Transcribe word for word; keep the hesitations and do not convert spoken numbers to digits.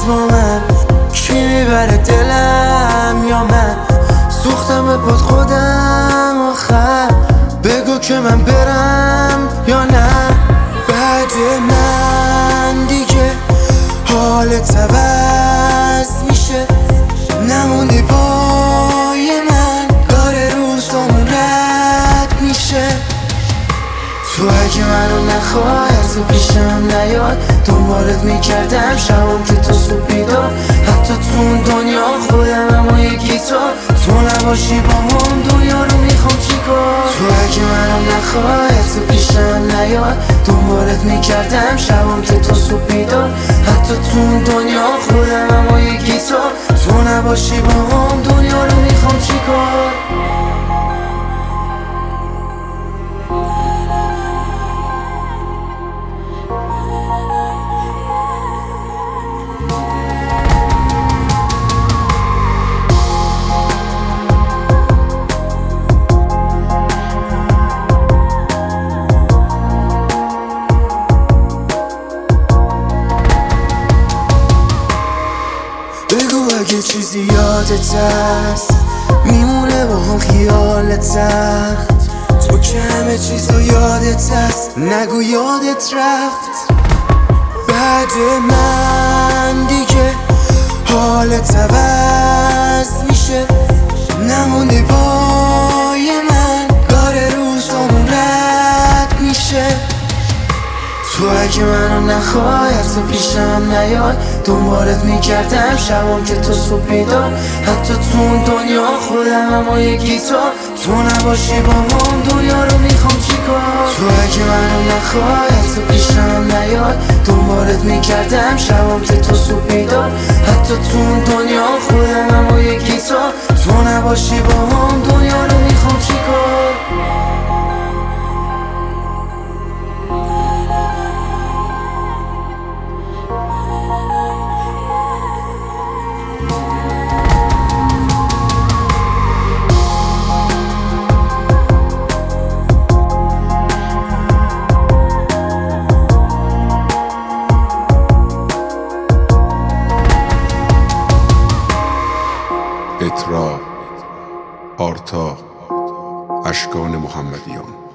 با من؟ کی میبره دلم یا من؟ سوختم به پات خودم آخر، بگو که من برم یا نه؟ بعد من دیگه حالت عوض میشه، نموندی پای من، داره روزامون رد میشه. تو اگه منو نخوای از تو پیشم نیاد، دنبالت میکردم شبام که تو صبح بیدار، حتی تو اون دنیا خودم اما یکی تو تو نباشی با هم دنیا رو میخوام چیکار؟ تو اگه منو نخوای از تو پیشم نیاد، دنبالت میکردم شبام که تو صبح بیدار، حتی تو اون دنیا خودم اما یکی تو تو نباشی با هم دنیا رو میخوام چیکار؟ بگو اگه چیزی یادت هست، میمونه با هم خیالت سخت. تو که همه چیزو یادت هست، نگو یادت رفت. بعد من دیگه حالت عوض میشه، نموندی پای من، داره روزامون رد میشه. تو اگه منو نخوای از تو پیشم نیاد، دنبالت میکردم شبام که تو صبح بیدار، حتی تو اون دنیا خودم اما یکی تو تو نباشی با هم دنیا رو میخوام چیکار؟ تو اگه منو نخوای از تو پیشم نیاد، دنبالت میکردم شبام که تو صبح بیدار، حتی تو اون دنیا خودم اما یکی تو تو نباشی با هم دنیا رو میخوام چیکار؟ اطراء، آرتا، اشکان محمدیان.